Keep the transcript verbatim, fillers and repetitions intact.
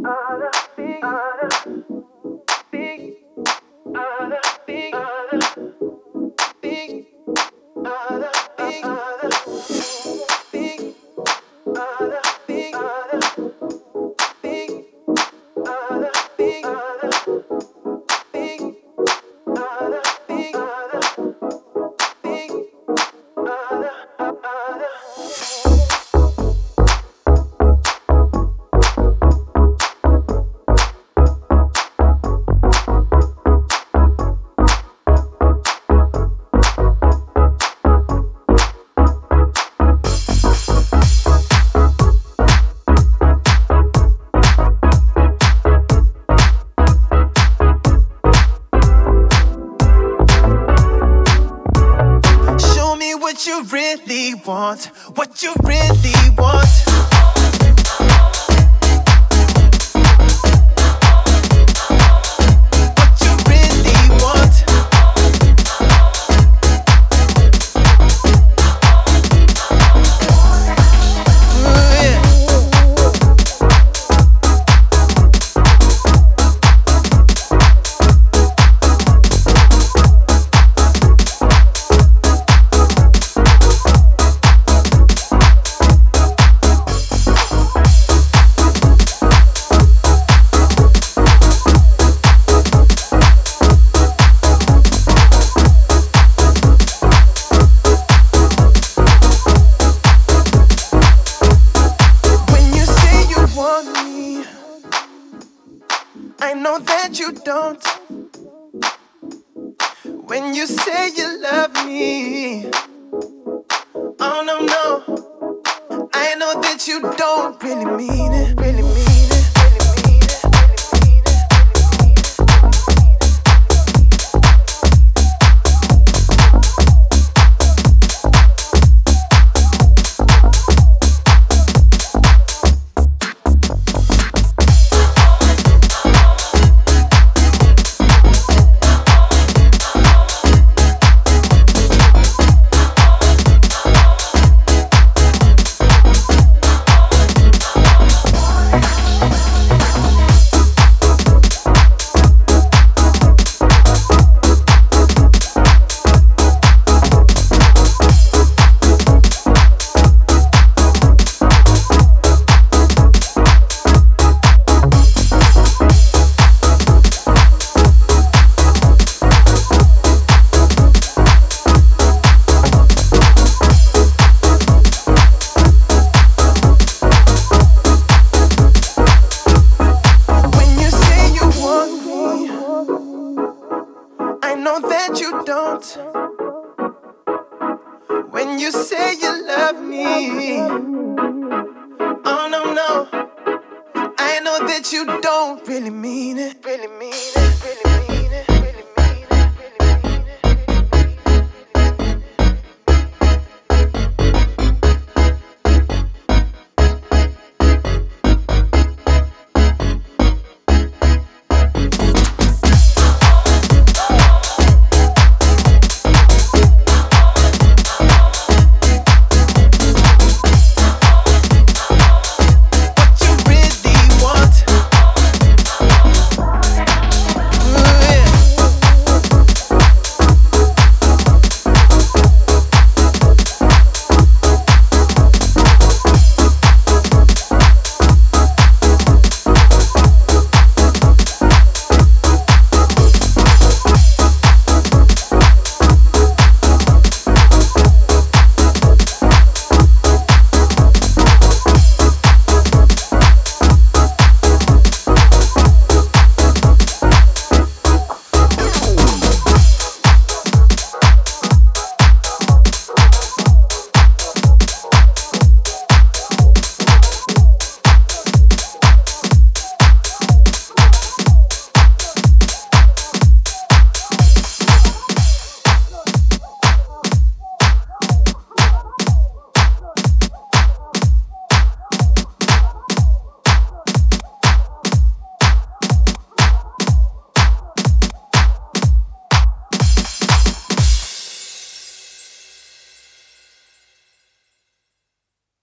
What you really want, what you really want. I know that you don't. When you say you love me, oh no, no, I know that you don't really mean it, really mean it. I know that you don't. When you say you love me, oh no, no, I know that you don't really mean it, really mean it, really mean it.